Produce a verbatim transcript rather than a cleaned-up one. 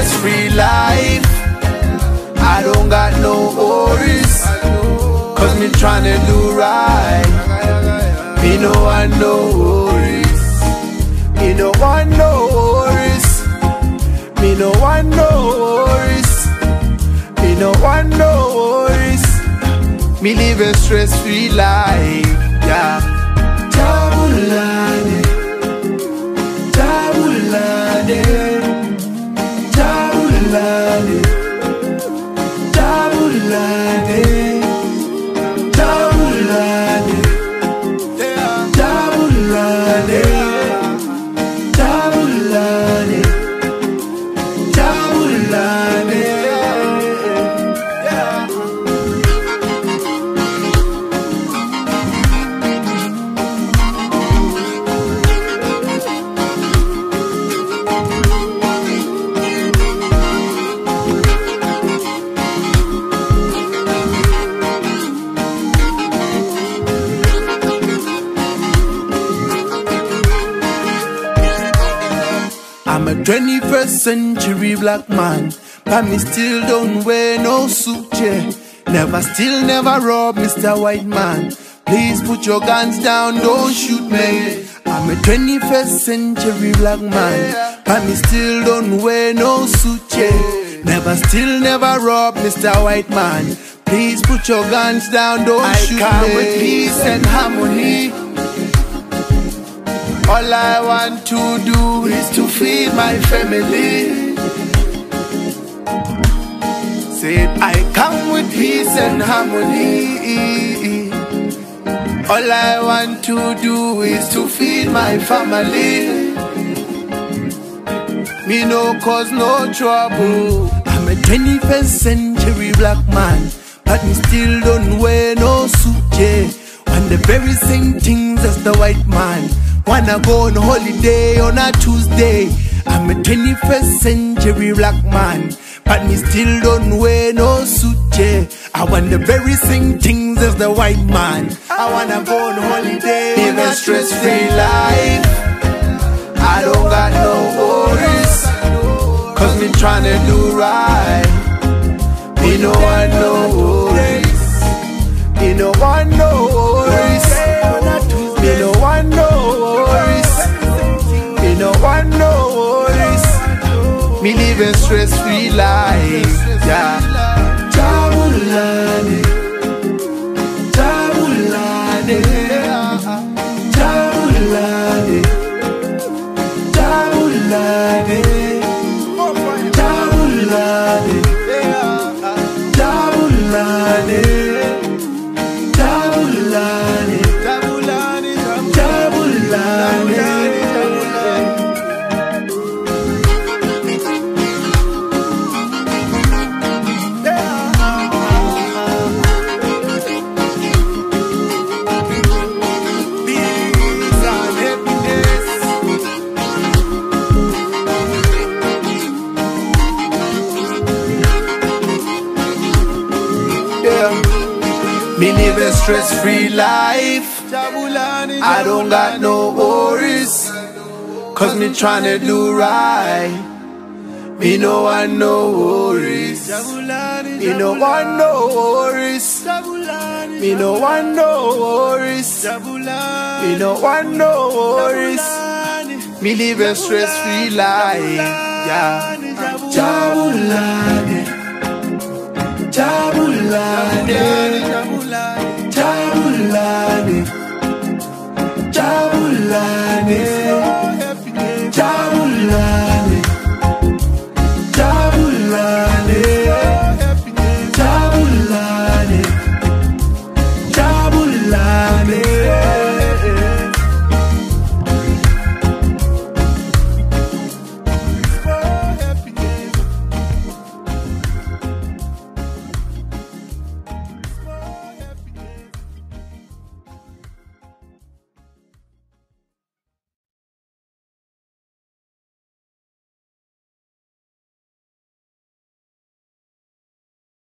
stress-free life. I don't got no worries, cause me tryna do right. Me no want no worries. Me no want no worries. Me no want no worries. Me no want no worries. Me live a stress-free life, yeah. Jabulani, Jabulani, Jabulani, Jabulani, Jabulani, Jabulani, Jabulani, Jabulani. I'm a twenty-first century black man, but me still don't wear no suit, yeah. Never still, never rob Mister White Man. Please put your guns down, don't shoot me. I'm a twenty-first century black man, but me still don't wear no suit, yeah. Never still, never rob Mister White Man. Please put your guns down, don't I shoot me. I come with peace and harmony. All I want to do is to feed my family. Said I come with peace and harmony. All I want to do is to feed my family. Me no cause no trouble. I'm a twenty-first century black man, but me still don't wear no suit, yeah. On the very same things as the white man. Wanna go on holiday on a Tuesday. I'm a twenty-first century black man, but me still don't wear no suit, yeah. I want the very same things as the white man. I wanna go on holiday, live a stress-free life. I don't got no worries, cause me tryna do right. Me no want no worries. Me no want no worries. Me no want no worries. Me no want no worries. Me live a stress-free life, yeah. Jabulani, Jabulani, Jabulani, Jabulani, Jabulani, Jabulani, Jabulani. Me live a stress-free life. I don't got no worries, cause me tryna do right. Me no want no worries. Me no want no worries. Me no want no worries. Me no want no worries. Me live a stress-free life, yeah. Jabulani.